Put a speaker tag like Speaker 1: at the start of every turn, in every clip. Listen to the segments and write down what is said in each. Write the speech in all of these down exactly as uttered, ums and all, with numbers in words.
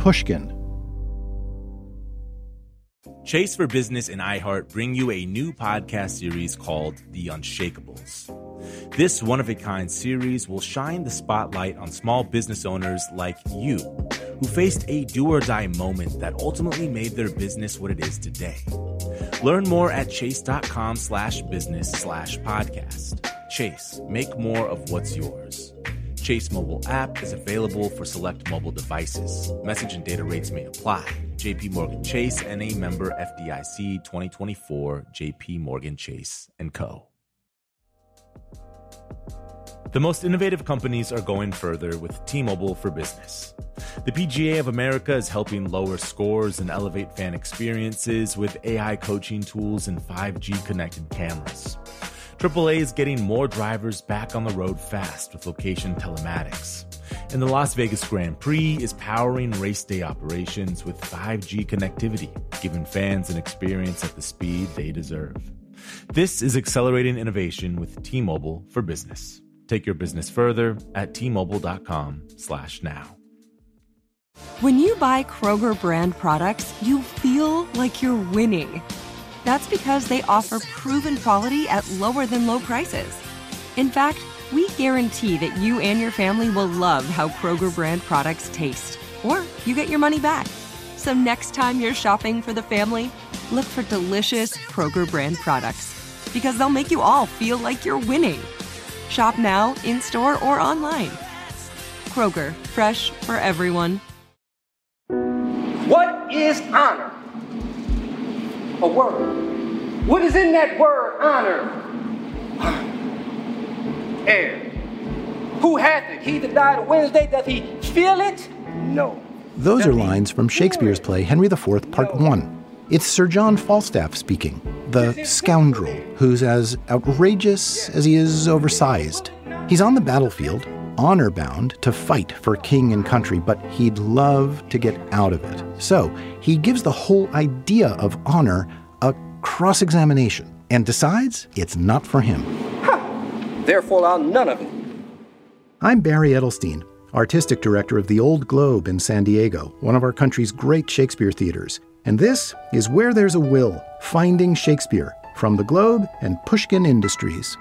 Speaker 1: Pushkin.
Speaker 2: Chase for Business and iHeart bring you a new podcast series called The Unshakables. This one-of-a-kind series will shine the spotlight on small business owners like you, who faced a do-or-die moment that ultimately made their business what it is today. Learn more at chase.com slash business slash podcast. Chase, make more of what's yours. Chase mobile app is available for select mobile devices. Message and data rates may apply. J P Morgan Chase, N A member F D I C twenty twenty-four, J P Morgan Chase and Co. The most innovative companies are going further with T-Mobile for Business. The P G A of America is helping lower scores and elevate fan experiences with A I coaching tools and five G connected cameras. triple A is getting more drivers back on the road fast with location telematics. And the Las Vegas Grand Prix is powering race day operations with five G connectivity, giving fans an experience at the speed they deserve. This is accelerating innovation with T-Mobile for Business. Take your business further at T-Mobile.com slash now.
Speaker 3: When you buy Kroger brand products, you feel like you're winning. That's because they offer proven quality at lower than low prices. In fact, we guarantee that you and your family will love how Kroger brand products taste, or you get your money back. So next time you're shopping for the family, look for delicious Kroger brand products, because they'll make you all feel like you're winning. Shop now, in-store, or online. Kroger, fresh for everyone.
Speaker 4: What is honor? A word. What is in that word, honor? Air. Who hath it? He that died on Wednesday, doth he feel it? No.
Speaker 1: Those are lines from Shakespeare's play Henry the Fourth, Part One. It's Sir John Falstaff speaking, the scoundrel who's as outrageous as he is oversized. He's on the battlefield, honor-bound to fight for king and country, but he'd love to get out of it. So he gives the whole idea of honor a cross-examination and decides it's not for him.
Speaker 4: Therefore, I'll none of it.
Speaker 1: I'm Barry Edelstein, artistic director of the Old Globe in San Diego, one of our country's great Shakespeare theaters. And this is Where There's a Will, Finding Shakespeare, from the Globe and Pushkin Industries.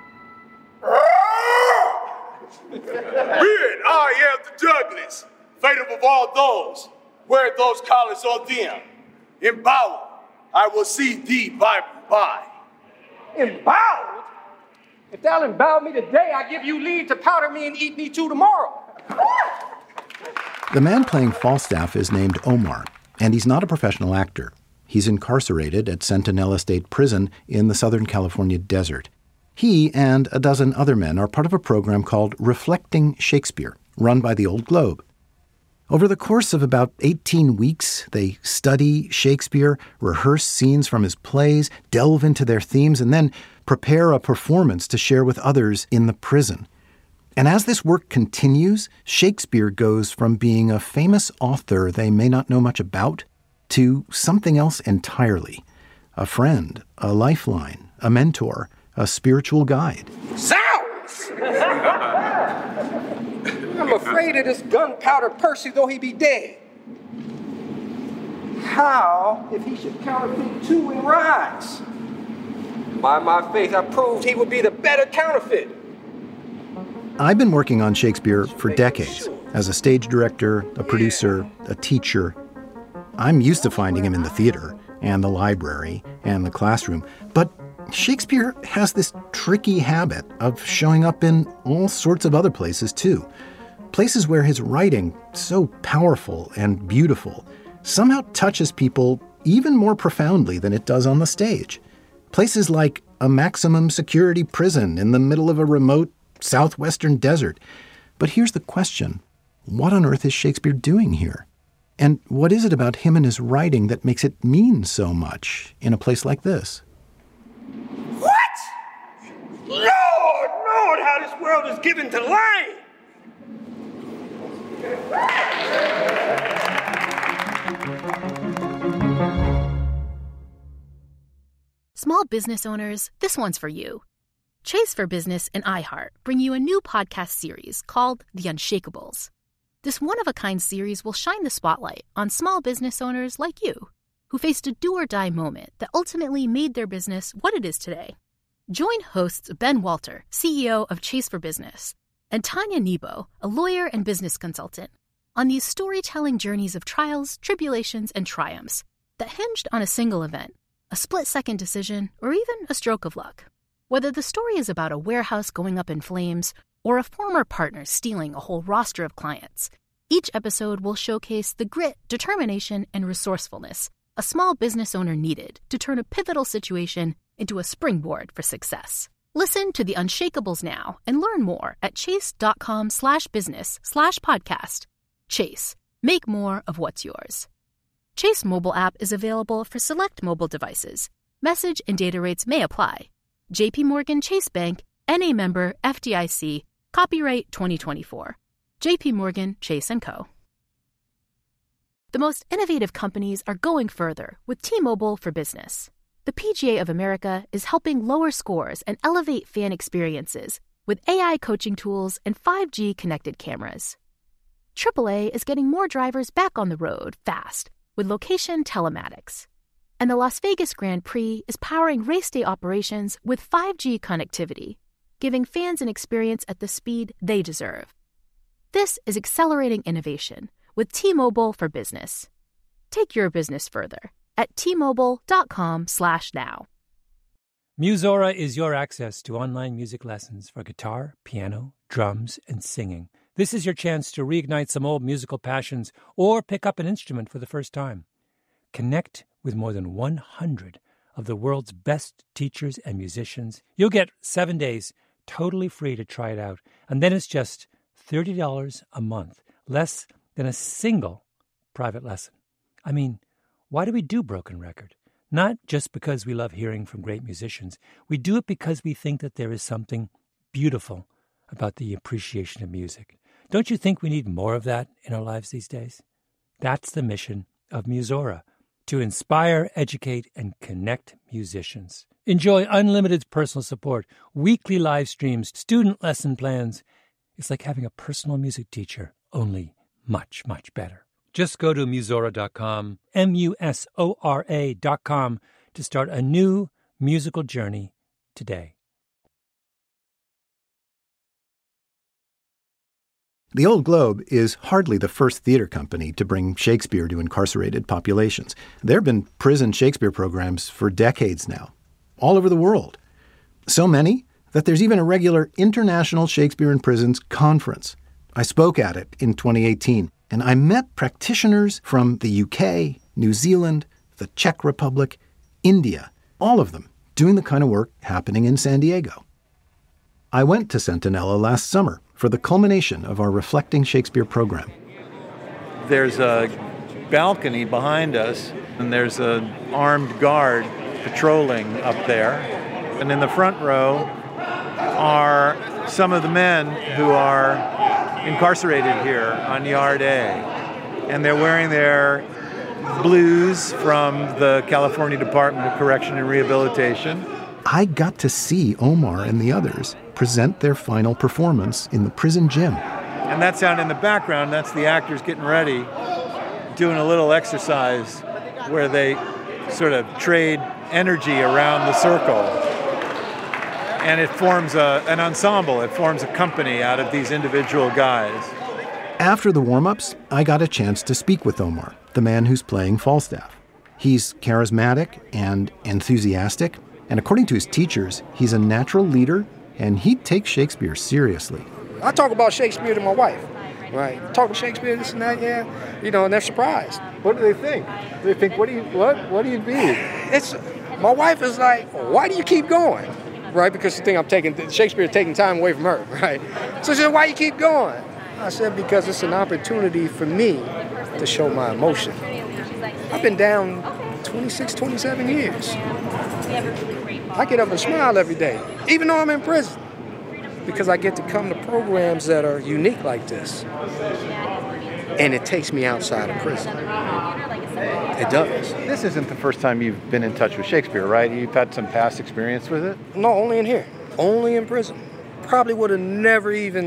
Speaker 5: Beard, I am the Douglas, fate of all those. Wear those collars on them. Emboweled, I will see thee by and by.
Speaker 4: Emboweled? If thou embow me today, I give you leave to powder me and eat me too tomorrow.
Speaker 1: The man playing Falstaff is named Omar, and he's not a professional actor. He's incarcerated at Sentinella State Prison in the Southern California desert. He and a dozen other men are part of a program called Reflecting Shakespeare, run by the Old Globe. Over the course of about eighteen weeks, they study Shakespeare, rehearse scenes from his plays, delve into their themes, and then prepare a performance to share with others in the prison. And as this work continues, Shakespeare goes from being a famous author they may not know much about to something else entirely. A friend, a lifeline, a mentor, a spiritual guide.
Speaker 4: Zounds! I'm afraid of this gunpowder Percy, though he be dead. How if he should counterfeit too and rise? By my faith, I proved he would be the better counterfeit.
Speaker 1: I've been working on Shakespeare for decades, as a stage director, a producer, a teacher. I'm used to finding him in the theater, and the library, and the classroom. But Shakespeare has this tricky habit of showing up in all sorts of other places, too. Places where his writing, so powerful and beautiful, somehow touches people even more profoundly than it does on the stage. Places like a maximum security prison in the middle of a remote southwestern desert. But here's the question. What on earth is Shakespeare doing here? And what is it about him and his writing that makes it mean so much in a place like this?
Speaker 5: What? Lord, Lord, how this world is given to lying!
Speaker 6: Small business owners, this one's for you. Chase for Business and iHeart bring you a new podcast series called The Unshakables. This one-of-a-kind series will shine the spotlight on small business owners like you, who faced a do-or-die moment that ultimately made their business what it is today. Join hosts Ben Walter, C E O of Chase for Business, and Tanya Nebo, a lawyer and business consultant, on these storytelling journeys of trials, tribulations, and triumphs that hinged on a single event, a split-second decision, or even a stroke of luck. Whether the story is about a warehouse going up in flames or a former partner stealing a whole roster of clients, each episode will showcase the grit, determination, and resourcefulness a small business owner needed to turn a pivotal situation into a springboard for success. Listen to The Unshakables now and learn more at chase.com slash business slash podcast. Chase, make more of what's yours. Chase mobile app is available for select mobile devices. Message and data rates may apply. J P Morgan Chase Bank, N A member, F D I C, copyright twenty twenty-four. J P Morgan Chase and Co. The most innovative companies are going further with T-Mobile for Business. The P G A of America is helping lower scores and elevate fan experiences with A I coaching tools and five G connected cameras. triple A is getting more drivers back on the road fast with location telematics. And the Las Vegas Grand Prix is powering race day operations with five G connectivity, giving fans an experience at the speed they deserve. This is accelerating innovation with T-Mobile for Business. Take your business further at T-Mobile.com slash now.
Speaker 7: Musora is your access to online music lessons for guitar, piano, drums, and singing. This is your chance to reignite some old musical passions or pick up an instrument for the first time. Connect with more than one hundred of the world's best teachers and musicians. You'll get seven days totally free to try it out, and then it's just thirty dollars a month, less than a single private lesson. I mean, why do we do Broken Record? Not just because we love hearing from great musicians. We do it because we think that there is something beautiful about the appreciation of music. Don't you think we need more of that in our lives these days? That's the mission of Musora, to inspire, educate, and connect musicians. Enjoy unlimited personal support, weekly live streams, student lesson plans. It's like having a personal music teacher, only much, much better. Just go to Musora dot com, M U S O R A dot com, to start a new musical journey today.
Speaker 1: The Old Globe is hardly the first theater company to bring Shakespeare to incarcerated populations. There have been prison Shakespeare programs for decades now, all over the world. So many that there's even a regular International Shakespeare in Prisons conference. I spoke at it in twenty eighteen, and I met practitioners from the U K, New Zealand, the Czech Republic, India, all of them doing the kind of work happening in San Diego. I went to Centinela last summer for the culmination of our Reflecting Shakespeare program.
Speaker 8: There's a balcony behind us, and there's an armed guard patrolling up there. And in the front row are some of the men who are incarcerated here on Yard A. And they're wearing their blues from the California Department of Correction and Rehabilitation.
Speaker 1: I got to see Omar and the others present their final performance in the prison gym.
Speaker 8: And that sound in the background, that's the actors getting ready, doing a little exercise where they sort of trade energy around the circle. And it forms a, an ensemble, it forms a company out of these individual guys.
Speaker 1: After the warm-ups, I got a chance to speak with Omar, the man who's playing Falstaff. He's charismatic and enthusiastic, and according to his teachers, he's a natural leader, and he takes Shakespeare seriously.
Speaker 4: I talk about Shakespeare to my wife, right? Talking Shakespeare, this and that, yeah. You know, and they're surprised.
Speaker 9: What do they think? They think, what do you, what, what do you mean?
Speaker 4: It's, my wife is like, why do you keep going? Right, because the thing I'm taking, Shakespeare taking time away from her, right? So she said, why you keep going? I said, because it's an opportunity for me to show my emotion. I've been down twenty-six, twenty-seven years. I get up and smile every day, even though I'm in prison, because I get to come to programs that are unique like this. And it takes me outside of prison. It does.
Speaker 9: This isn't the first time you've been in touch with Shakespeare, right? You've had some past experience with it?
Speaker 4: No, only in here. Only in prison. Probably would have never even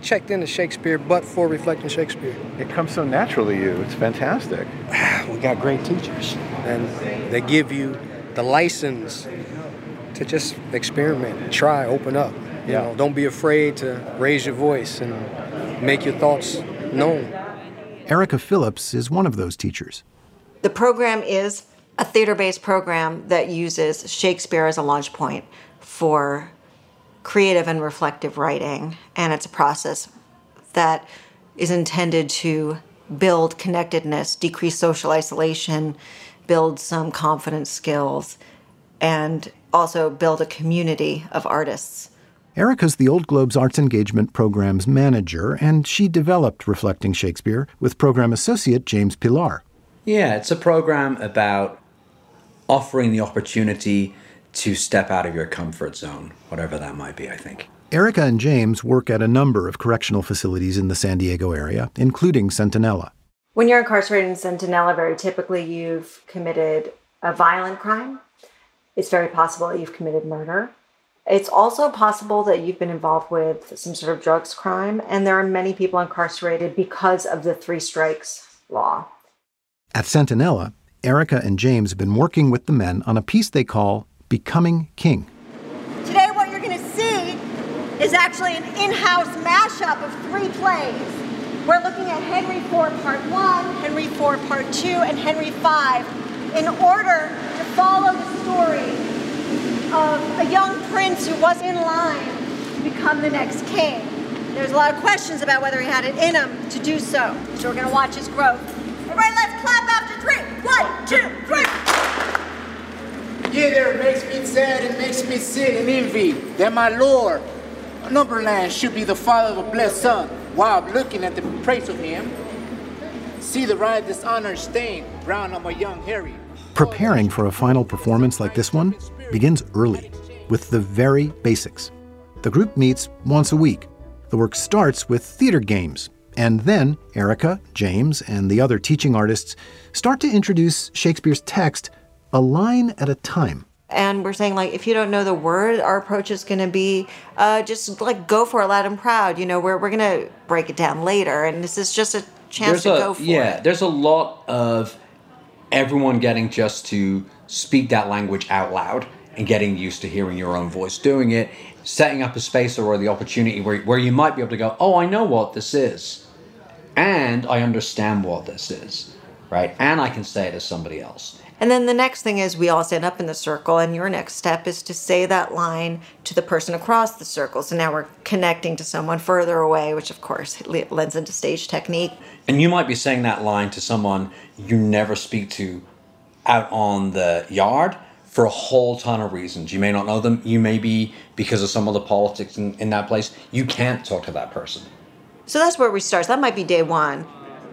Speaker 4: checked into Shakespeare but for Reflecting Shakespeare.
Speaker 9: It comes so natural to you. It's fantastic.
Speaker 4: We got great teachers, and they give you the license to just experiment, try, open up. You
Speaker 9: Yeah.
Speaker 4: know, don't be afraid to raise your voice and make your thoughts known.
Speaker 1: Erica Phillips is one of those teachers.
Speaker 10: The program is a theater-based program that uses Shakespeare as a launch point for creative and reflective writing, and it's a process that is intended to build connectedness, decrease social isolation, build some confidence skills, and also build a community of artists.
Speaker 1: Erica's the Old Globe's Arts Engagement Program's manager, and she developed Reflecting Shakespeare with program associate James Pilar.
Speaker 11: Yeah, it's a program about offering the opportunity to step out of your comfort zone, whatever that might be, I think.
Speaker 1: Erica and James work at a number of correctional facilities in the San Diego area, including Centinela.
Speaker 10: When you're incarcerated in Centinela, very typically you've committed a violent crime. It's very possible that you've committed murder. It's also possible that you've been involved with some sort of drugs crime, and there are many people incarcerated because of the three strikes law.
Speaker 1: At Centinela, Erica and James have been working with the men on a piece they call Becoming King.
Speaker 12: Today what you're going to see is actually an in-house mashup of three plays. We're looking at Henry four Part one, Henry four Part two, and Henry five in order to follow the story of a young prince who was in line to become the next king. There's a lot of questions about whether he had it in him to do so. So we're going to watch his growth. All right, let's clap after three. One, two, three.
Speaker 13: Yeah, there makes me sad, it makes me sit and envy that my lord, Numberland, should be the father of a blessed son, while looking at the praise of him. See the ride dishonor stain brown on my young Harry.
Speaker 1: Preparing for a final performance like this one begins early, with the very basics. The group meets once a week. The work starts with theater games, and then Erica, James, and the other teaching artists start to introduce Shakespeare's text a line at a time.
Speaker 10: And we're saying, like, if you don't know the word, our approach is going to be uh, just, like, go for it loud and proud. You know, we're, we're going to break it down later, and this is just a chance
Speaker 11: there's
Speaker 10: to
Speaker 11: a,
Speaker 10: go for
Speaker 11: yeah,
Speaker 10: it.
Speaker 11: Yeah, there's a lot of everyone getting just to speak that language out loud and getting used to hearing your own voice doing it, setting up a space or the opportunity where, where you might be able to go, oh, I know what this is, and I understand what this is, right? And I can say it to somebody else.
Speaker 10: And then the next thing is we all stand up in the circle, and your next step is to say that line to the person across the circle. So now we're connecting to someone further away, which of course lends into stage technique.
Speaker 11: And you might be saying that line to someone you never speak to out on the yard for a whole ton of reasons. You may not know them. You may be, because of some of the politics in, in that place, you can't talk to that person.
Speaker 10: So that's where we start. So that might be day one.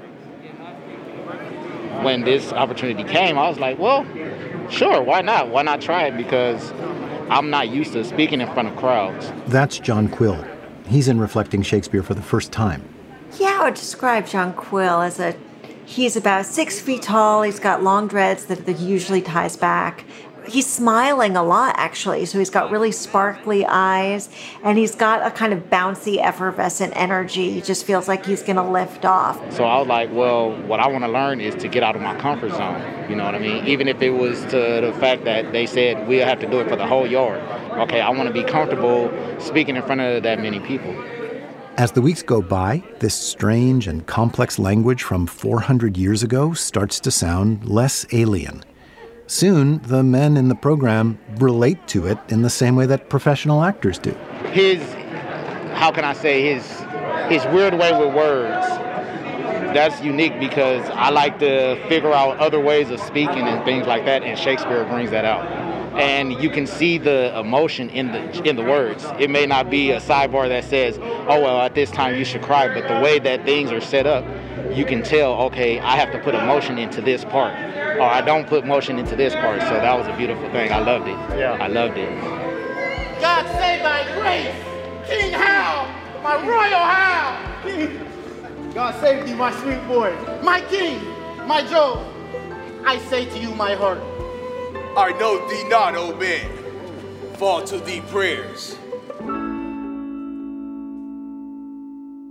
Speaker 14: When this opportunity came, I was like, well, sure, why not? Why not try it? Because I'm not used to speaking in front of crowds.
Speaker 1: That's John Quill. He's in Reflecting Shakespeare for the first time.
Speaker 10: Yeah, I would describe John Quill as a, he's about six feet tall. He's got long dreads that, that he usually ties back. He's smiling a lot, actually. So he's got really sparkly eyes, and he's got a kind of bouncy, effervescent energy. He just feels like he's going to lift off.
Speaker 14: So I was like, well, what I want to learn is to get out of my comfort zone. You know what I mean? Even if it was to the fact that they said we'll have to do it for the whole yard. Okay, I want to be comfortable speaking in front of that many people.
Speaker 1: As the weeks go by, this strange and complex language from four hundred years ago starts to sound less alien. Soon, the men in the program relate to it in the same way that professional actors do.
Speaker 14: His, how can I say, his his weird way with words, that's unique because I like to figure out other ways of speaking and things like that, and Shakespeare brings that out. And you can see the emotion in the in the words. It may not be a sidebar that says, oh, well, at this time you should cry, but the way that things are set up, you can tell, okay, I have to put emotion into this part, or I don't put motion into this part. So that was a beautiful thing. I loved it. Yeah. I loved it.
Speaker 13: God save thy grace, King Hal, my royal Hal. God save thee, my sweet boy, my king, my Joe. I say to you, my heart,
Speaker 5: I know thee not, O man. Fall to thee prayers.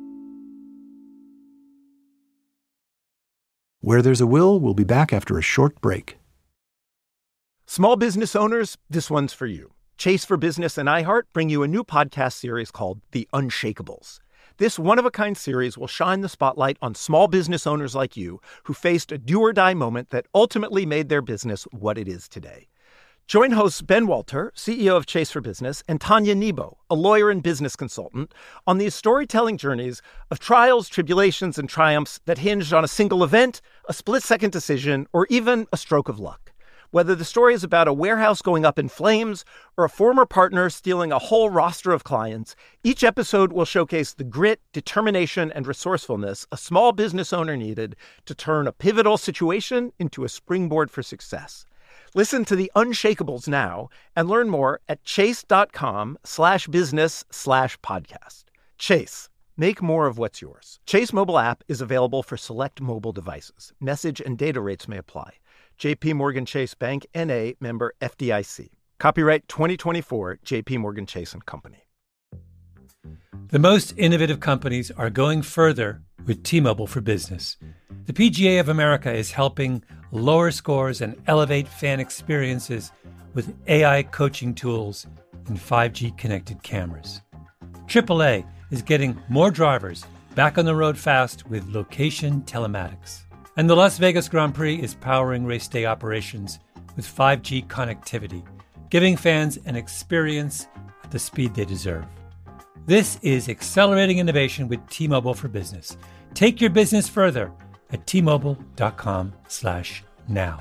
Speaker 1: Where There's a Will, we'll be back after a short break.
Speaker 15: Small business owners, this one's for you. Chase for Business and iHeart bring you a new podcast series called The Unshakables. This one-of-a-kind series will shine the spotlight on small business owners like you who faced a do-or-die moment that ultimately made their business what it is today. Join hosts Ben Walter, C E O of Chase for Business, and Tanya Nebo, a lawyer and business consultant, on these storytelling journeys of trials, tribulations, and triumphs that hinged on a single event, a split-second decision, or even a stroke of luck. Whether the story is about a warehouse going up in flames or a former partner stealing a whole roster of clients, each episode will showcase the grit, determination, and resourcefulness a small business owner needed to turn a pivotal situation into a springboard for success. Listen to The Unshakables now and learn more at chase.com slash business slash podcast. Chase, make more of what's yours. Chase mobile app is available for select mobile devices. Message and data rates may apply. J P Morgan Chase Bank, N A, member F D I C. Copyright twenty twenty-four, J P Morgan Chase and Company.
Speaker 7: The most innovative companies are going further with T-Mobile for Business. The P G A of America is helping lower scores and elevate fan experiences with A I coaching tools and five G connected cameras. triple A is getting more drivers back on the road fast with location telematics. And the Las Vegas Grand Prix is powering race day operations with five G connectivity, giving fans an experience at the speed they deserve. This is accelerating innovation with T-Mobile for Business. Take your business further at T-Mobile.com slash now.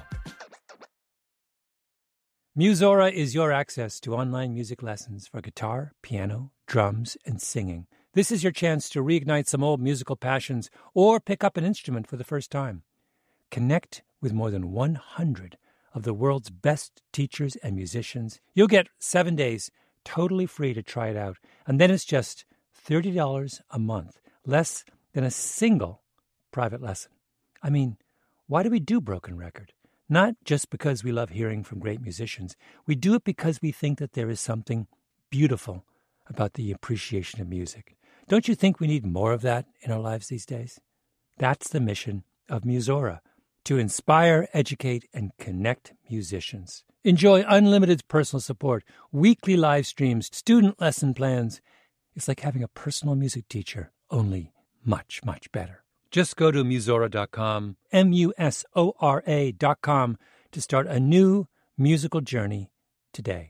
Speaker 7: Musora is your access to online music lessons for guitar, piano, drums, and singing. This is your chance to reignite some old musical passions or pick up an instrument for the first time. Connect with more than one hundred of the world's best teachers and musicians. You'll get seven days totally free to try it out. And then it's just thirty dollars a month, less than a single private lesson. I mean, why do we do Broken Record? Not just because we love hearing from great musicians. We do it because we think that there is something beautiful about the appreciation of music. Don't you think we need more of that in our lives these days? That's the mission of Musora, to inspire, educate, and connect musicians. Enjoy unlimited personal support, weekly live streams, student lesson plans. It's like having a personal music teacher, only much, much better. Just go to Musora dot com, M U S O R A dot com, to start a new musical journey today.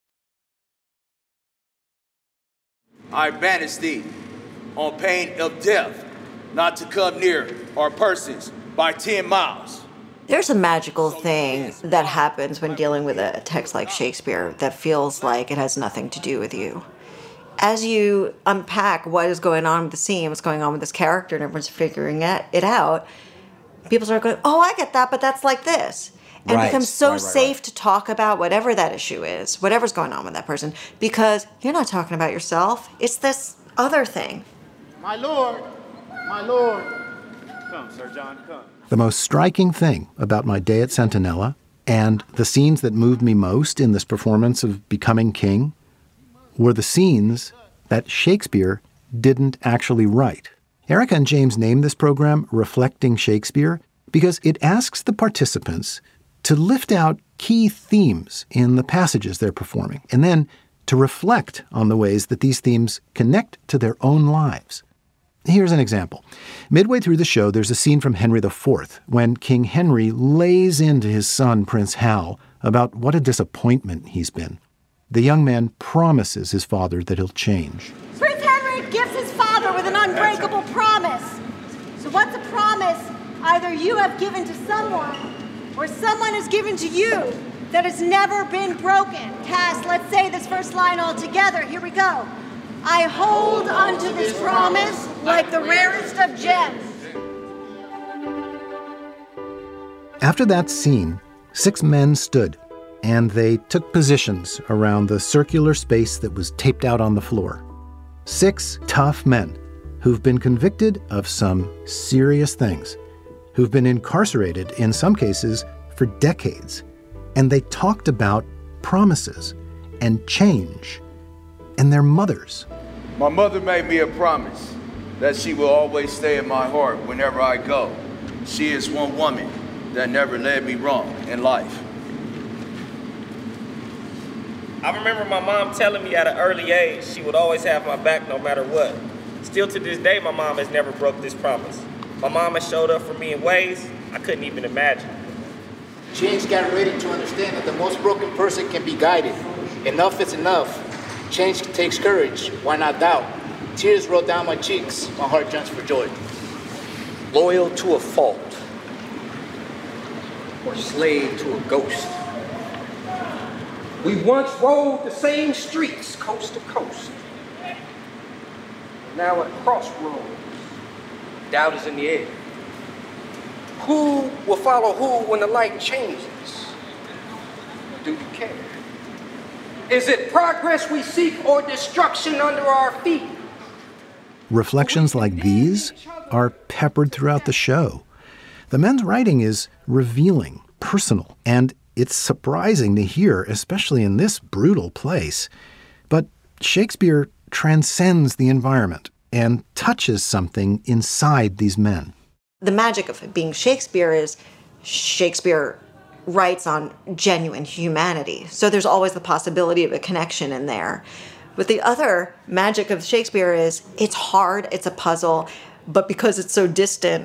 Speaker 5: I banish thee on pain of death, not to come near our persons by ten miles.
Speaker 10: There's a magical thing that happens when dealing with a text like Shakespeare that feels like it has nothing to do with you. As you unpack what is going on with the scene, what's going on with this character, and everyone's figuring it, it out, people start going, oh, I get that, but that's like this. And
Speaker 11: right.
Speaker 10: it becomes so
Speaker 11: right, right,
Speaker 10: safe
Speaker 11: right.
Speaker 10: to talk about whatever that issue is, whatever's going on with that person, because you're not talking about yourself. It's this other thing.
Speaker 13: My lord, my lord. Come, Sir John, come.
Speaker 1: The most striking thing about my day at Centinela, and the scenes that moved me most in this performance of Becoming King, were the scenes that Shakespeare didn't actually write. Erica and James named this program Reflecting Shakespeare because it asks the participants to lift out key themes in the passages they're performing, and then to reflect on the ways that these themes connect to their own lives. Here's an example. Midway through the show, there's a scene from Henry the Fourth when King Henry lays into his son, Prince Hal, about what a disappointment he's been. The young man promises his father that he'll change.
Speaker 12: Prince Henry gives his father with an unbreakable promise. So what's a promise either you have given to someone or someone has given to you that has never been broken? Cass, let's say this first line all together. Here we go. I hold unto this promise like the rarest of gems.
Speaker 1: After that scene, six men stood, and they took positions around the circular space that was taped out on the floor. Six tough men who've been convicted of some serious things, who've been incarcerated, in some cases, for decades. And they talked about promises and change and their mothers.
Speaker 5: My mother made me a promise that she will always stay in my heart whenever I go. She is one woman that never led me wrong in life.
Speaker 16: I remember my mom telling me at an early age she would always have my back no matter what. Still to this day, my mom has never broke this promise. My mom has showed up for me in ways I couldn't even imagine.
Speaker 13: Change got ready to understand that the most broken person can be guided. Enough is enough. Change takes courage. Why not doubt? Tears roll down my cheeks. My heart jumps for joy.
Speaker 17: Loyal to a fault, or slave to a ghost. We once rode the same streets, coast to coast. Now at crossroads, doubt is in the air. Who will follow who when the light changes? Do you care? Is it progress we seek or destruction under our feet?
Speaker 1: Reflections like these are peppered throughout the show. The men's writing is revealing, personal, and it's surprising to hear, especially in this brutal place. But Shakespeare transcends the environment and touches something inside these men.
Speaker 10: The magic of it being Shakespeare is Shakespeare writes on genuine humanity. So there's always the possibility of a connection in there. But the other magic of Shakespeare is it's hard, it's a puzzle, but because it's so distant,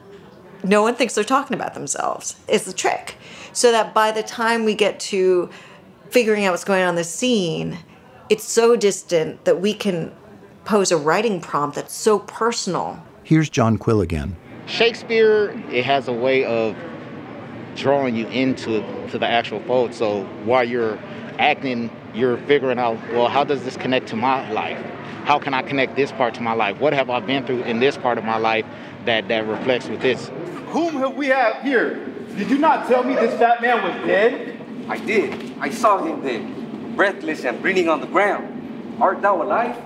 Speaker 10: no one thinks they're talking about themselves. It's the trick. So that by the time we get to figuring out what's going on in the scene, it's so distant that we can pose a writing prompt that's so personal.
Speaker 1: Here's John Quill again.
Speaker 14: Shakespeare, it has a way of drawing you into to the actual fold. So while you're acting, you're figuring out, well, how does this connect to my life? How can I connect this part to my life? What have I been through in this part of my life that, that reflects with this?
Speaker 18: Whom have we have here? Did you not tell me this fat man was dead?
Speaker 17: I did. I saw him then, breathless and breathing on the ground. Art thou alive?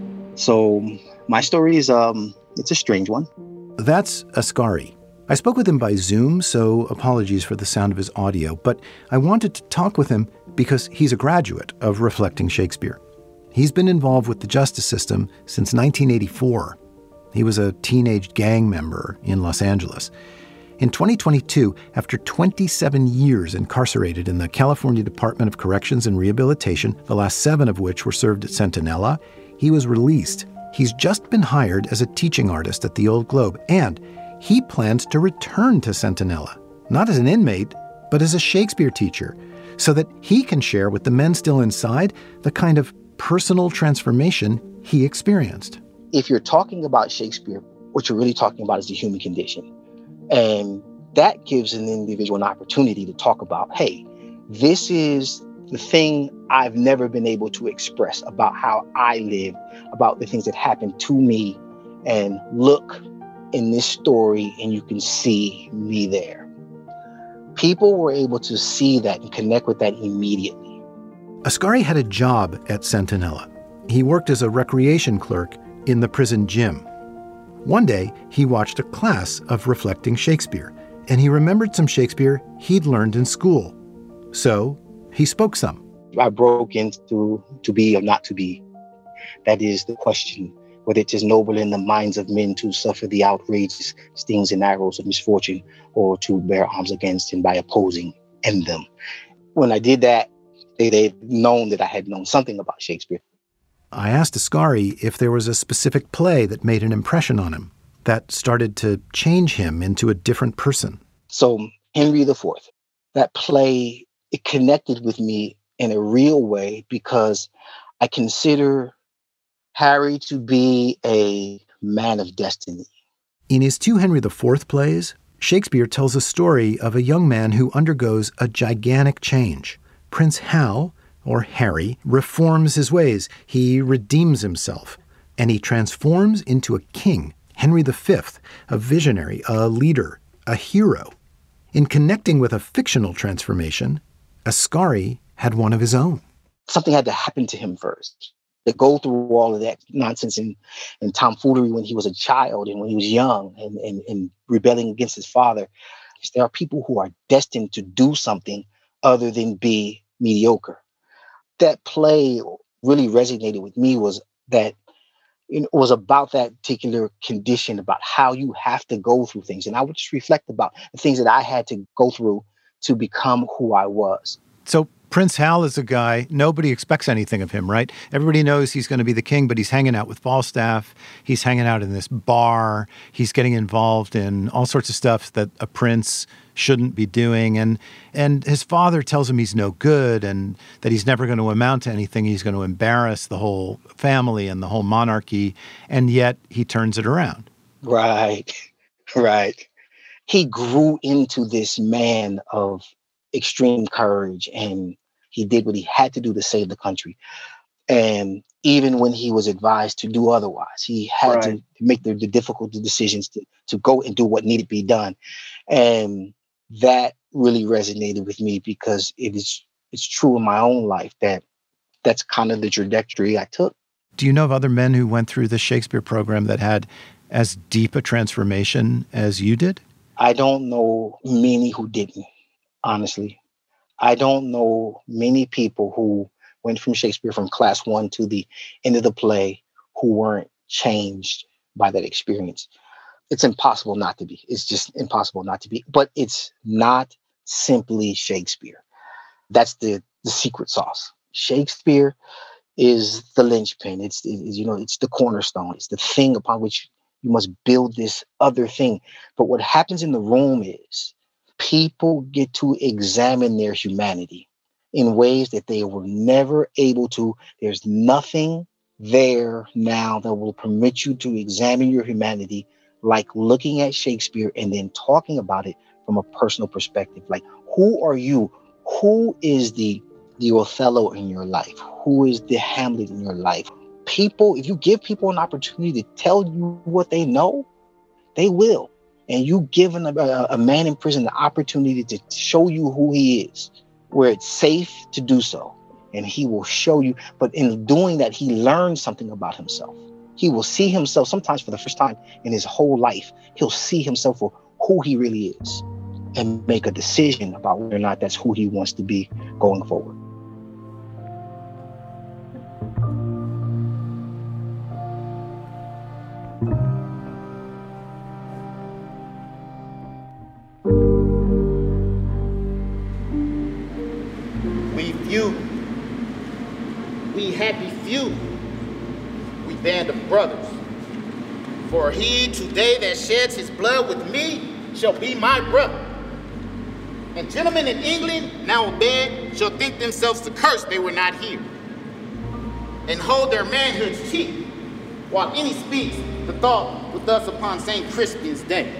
Speaker 19: So my story is, um, it's a strange one.
Speaker 1: That's Ascari. I spoke with him by Zoom, so apologies for the sound of his audio, but I wanted to talk with him because he's a graduate of Reflecting Shakespeare. He's been involved with the justice system since nineteen eighty-four. He was a teenage gang member in Los Angeles. In twenty twenty-two, after twenty-seven years incarcerated in the California Department of Corrections and Rehabilitation, the last seven of which were served at Centinela, he was released. He's just been hired as a teaching artist at the Old Globe, and he plans to return to Centinela, not as an inmate, but as a Shakespeare teacher, so that he can share with the men still inside the kind of personal transformation he experienced.
Speaker 19: If you're talking about Shakespeare, what you're really talking about is the human condition. And that gives an individual an opportunity to talk about, hey, this is the thing I've never been able to express about how I live, about the things that happened to me, and look in this story and you can see me there. People were able to see that and connect with that immediately.
Speaker 1: Ascari had a job at Centinela. He worked as a recreation clerk in the prison gym. One day, he watched a class of Reflecting Shakespeare, and he remembered some Shakespeare he'd learned in school. So he spoke some.
Speaker 19: I broke into to be or not to be. That is the question. Whether it is noble in the minds of men to suffer the outrageous stings and arrows of misfortune, or to bear arms against him by opposing in them. When I did that, they, they've known that I had known something about Shakespeare.
Speaker 1: I asked Ascari if there was a specific play that made an impression on him, that started to change him into a different person.
Speaker 19: So Henry the Fourth, that play, it connected with me in a real way because I consider Harry to be a man of destiny.
Speaker 1: In his two Henry the Fourth plays, Shakespeare tells a story of a young man who undergoes a gigantic change. Prince Hal, or Harry, reforms his ways. He redeems himself, and he transforms into a king, Henry the Fifth, a visionary, a leader, a hero. In connecting with a fictional transformation, Ascari had one of his own.
Speaker 19: Something had to happen to him first. To go through all of that nonsense and, and tomfoolery when he was a child and when he was young and, and, and rebelling against his father. There are people who are destined to do something other than be mediocre. That play really resonated with me was that it was about that particular condition, about how you have to go through things. And I would just reflect about the things that I had to go through to become who I was.
Speaker 1: So Prince Hal is a guy, nobody expects anything of him, right? Everybody knows he's going to be the king, but he's hanging out with Falstaff. He's hanging out in this bar. He's getting involved in all sorts of stuff that a prince shouldn't be doing. And and his father tells him he's no good and that he's never going to amount to anything. He's going to embarrass the whole family and the whole monarchy. And yet he turns it around.
Speaker 19: Right, right. He grew into this man of extreme courage, and he did what he had to do to save the country. And even when he was advised to do otherwise, he had right. to make the, the difficult decisions to, to go and do what needed to be done. And that really resonated with me because it is it's true in my own life that that's kind of the trajectory I took.
Speaker 1: Do you know of other men who went through the Shakespeare program that had as deep a transformation as you did?
Speaker 19: I don't know many who didn't, honestly. I don't know many people who went from Shakespeare from class one to the end of the play who weren't changed by that experience. It's impossible not to be. It's just impossible not to be. But it's not simply Shakespeare. That's the, the secret sauce. Shakespeare is the linchpin. It's, it, you know, it's the cornerstone. It's the thing upon which you must build this other thing. But what happens in the room is people get to examine their humanity in ways that they were never able to. There's nothing there now that will permit you to examine your humanity like looking at Shakespeare and then talking about it from a personal perspective. Like, who are you? Who is the, the Othello in your life? Who is the Hamlet in your life? People, if you give people an opportunity to tell you what they know, they will. And you give a, a man in prison the opportunity to show you who he is, where it's safe to do so. And he will show you. But in doing that, he learns something about himself. He will see himself sometimes for the first time in his whole life. He'll see himself for who he really is and make a decision about whether or not that's who he wants to be going forward.
Speaker 13: We happy few, we band of brothers. For he today that sheds his blood with me shall be my brother. And gentlemen in England now abed shall think themselves to curse they were not here, and hold their manhood's cheap, while any speaks the thought with us upon Saint Crispin's day.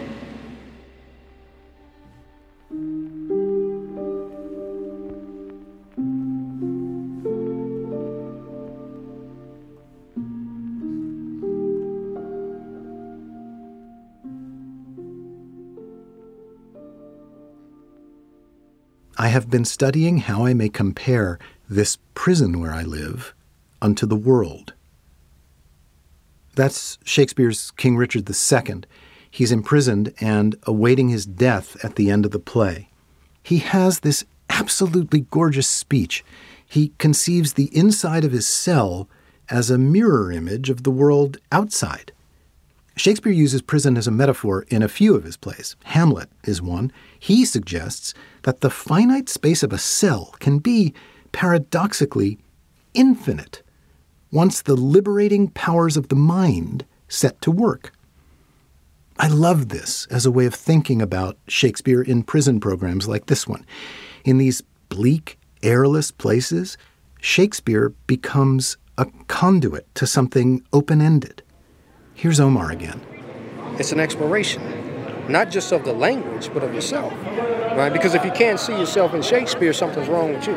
Speaker 1: I have been studying how I may compare this prison where I live unto the world. That's Shakespeare's King Richard the Second. He's imprisoned and awaiting his death at the end of the play. He has this absolutely gorgeous speech. He conceives the inside of his cell as a mirror image of the world outside. Shakespeare uses prison as a metaphor in a few of his plays. Hamlet is one. He suggests that the finite space of a cell can be, paradoxically, infinite once the liberating powers of the mind set to work. I love this as a way of thinking about Shakespeare in prison programs like this one. In these bleak, airless places, Shakespeare becomes a conduit to something open-ended. Here's Omar again.
Speaker 4: It's an exploration, not just of the language, but of yourself, right? Because if you can't see yourself in Shakespeare, something's wrong with you.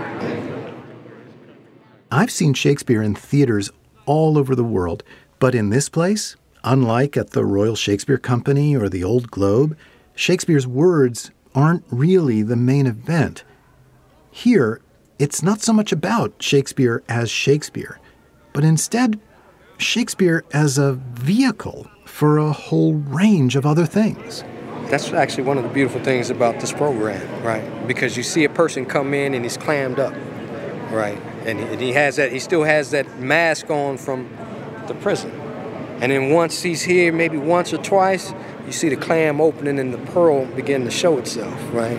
Speaker 1: I've seen Shakespeare in theaters all over the world, but in this place, unlike at the Royal Shakespeare Company or the Old Globe, Shakespeare's words aren't really the main event. Here, it's not so much about Shakespeare as Shakespeare, but instead Shakespeare as a vehicle for a whole range of other things.
Speaker 4: That's actually one of the beautiful things about this program, right? Because you see a person come in and he's clammed up, right? And he, and he has that, he still has that mask on from the prison, And then once he's here, maybe once or twice, you see the clam opening and the pearl begin to show itself, right?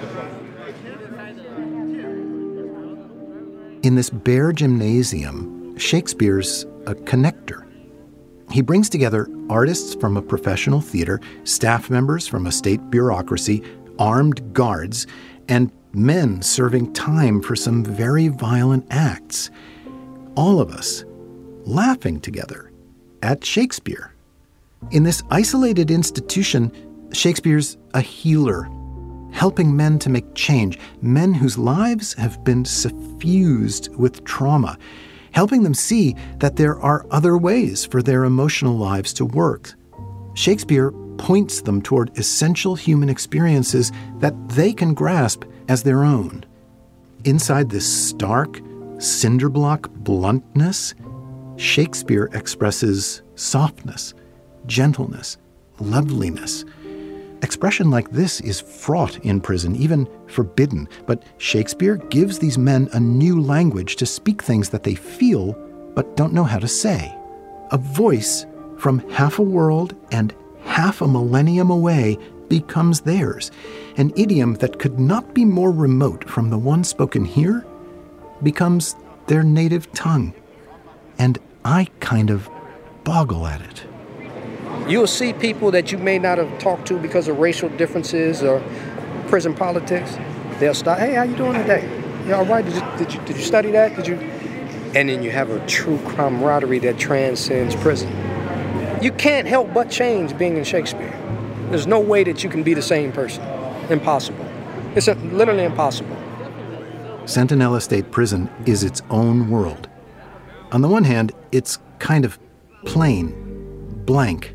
Speaker 1: In this bare gymnasium, Shakespeare's a connector. He brings together artists from a professional theater, staff members from a state bureaucracy, armed guards, and men serving time for some very violent acts. All of us laughing together at Shakespeare. In this isolated institution, Shakespeare's a healer, helping men to make change, men whose lives have been suffused with trauma, helping them see that there are other ways for their emotional lives to work. Shakespeare points them toward essential human experiences that they can grasp as their own. Inside this stark, cinderblock bluntness, Shakespeare expresses softness, gentleness, loveliness. Expression like this is fraught in prison, even forbidden, but Shakespeare gives these men a new language to speak things that they feel but don't know how to say. A voice from half a world and half a millennium away becomes theirs. An idiom that could not be more remote from the one spoken here becomes their native tongue. And I kind of boggle at it.
Speaker 4: You'll see people that you may not have talked to because of racial differences or prison politics. They'll start, hey, how you doing today? You all right? Did you, did you, did you study that? Did you? And then you have a true camaraderie that transcends prison. You can't help but change being in Shakespeare. There's no way that you can be the same person. Impossible. It's a, literally impossible.
Speaker 1: Centinela State Prison is its own world. On the one hand, it's kind of plain, blank.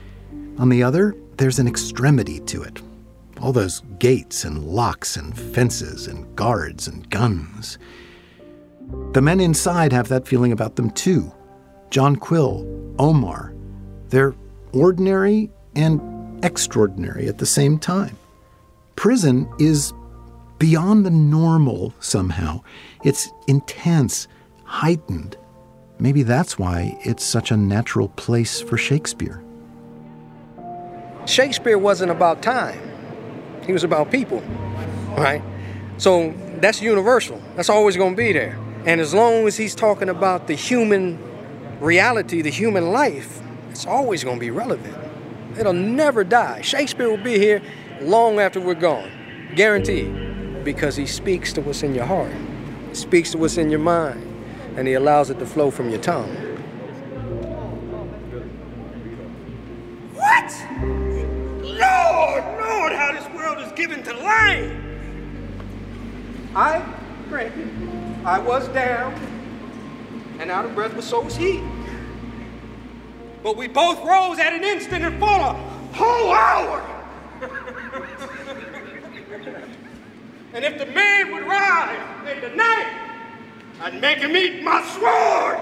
Speaker 1: On the other, there's an extremity to it. All those gates and locks and fences and guards and guns. The men inside have that feeling about them too. John Quill, Omar. They're ordinary and extraordinary at the same time. Prison is beyond the normal somehow. It's intense, heightened. Maybe that's why it's such a natural place for Shakespeare.
Speaker 4: Shakespeare wasn't about time. He was about people, right? So that's universal. That's always going to be there. And as long as he's talking about the human reality, the human life, it's always going to be relevant. It'll never die. Shakespeare will be here long after we're gone, guaranteed, because he speaks to what's in your heart. He speaks to what's in your mind, and he allows it to flow from your tongue.
Speaker 5: What? Lord, Lord, how this world is given to lying.
Speaker 4: I, granted, I was down and out of breath, but so was he.
Speaker 5: But we both rose at an instant and fought a whole hour. And if the man would rise in the night, I'd make him eat my sword.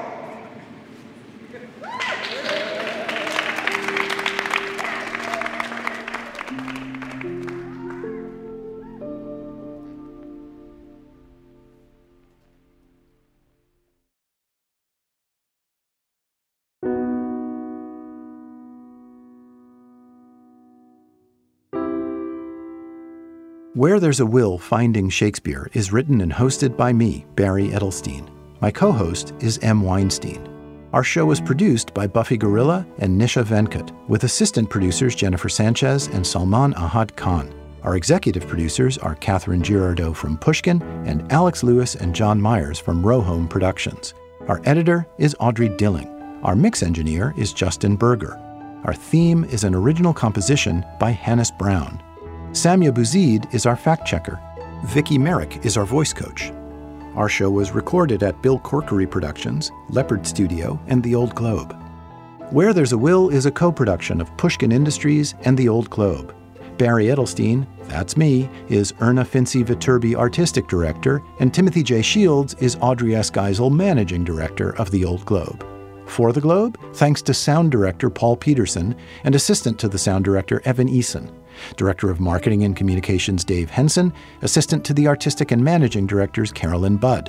Speaker 1: Where There's a Will, Finding Shakespeare is written and hosted by me, Barry Edelstein. My co-host is M. Weinstein. Our show is produced by Buffy Gorilla and Nisha Venkat, with assistant producers Jennifer Sanchez and Salman Ahad Khan. Our executive producers are Catherine Girardeau from Pushkin and Alex Lewis and John Myers from Rohome Productions. Our editor is Audrey Dilling. Our mix engineer is Justin Berger. Our theme is an original composition by Hannes Brown. Samia Bouzid is our fact-checker. Vicky Merrick is our voice coach. Our show was recorded at Bill Corkery Productions, Leopard Studio, and The Old Globe. Where There's a Will is a co-production of Pushkin Industries and The Old Globe. Barry Edelstein, that's me, is Erna Finci-Viterbi Artistic Director, and Timothy J. Shields is Audrey S. Geisel Managing Director of The Old Globe. For The Globe, thanks to Sound Director Paul Peterson and Assistant to the Sound Director Evan Eason. Director of Marketing and Communications Dave Henson, Assistant to the Artistic and Managing Directors Carolyn Budd.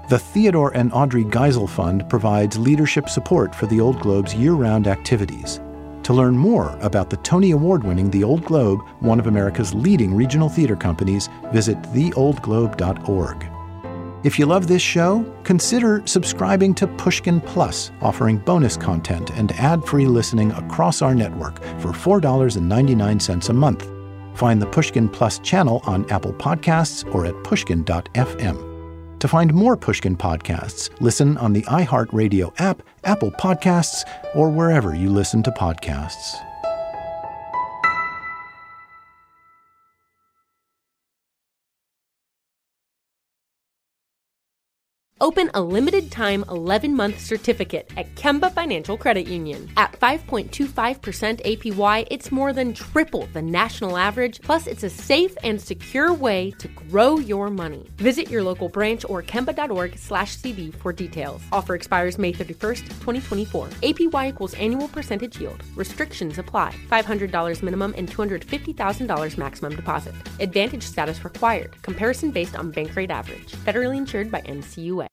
Speaker 1: The Theodore and Audrey Geisel Fund provides leadership support for the Old Globe's year-round activities. To learn more about the Tony Award-winning The Old Globe, one of America's leading regional theater companies, visit the old globe dot org. If you love this show, consider subscribing to Pushkin Plus, offering bonus content and ad-free listening across our network for four dollars and ninety-nine cents a month. Find the Pushkin Plus channel on Apple Podcasts or at pushkin dot f m. To find more Pushkin podcasts, listen on the iHeartRadio app, Apple Podcasts, or wherever you listen to podcasts.
Speaker 20: Open a limited-time eleven-month certificate at Kemba Financial Credit Union. At five point two five percent A P Y, it's more than triple the national average, plus it's a safe and secure way to grow your money. Visit your local branch or kemba dot org slash c b for details. Offer expires May thirty-first, twenty twenty-four. A P Y equals annual percentage yield. Restrictions apply. five hundred dollars minimum and two hundred fifty thousand dollars maximum deposit. Advantage status required. Comparison based on bank rate average. Federally insured by N C U A.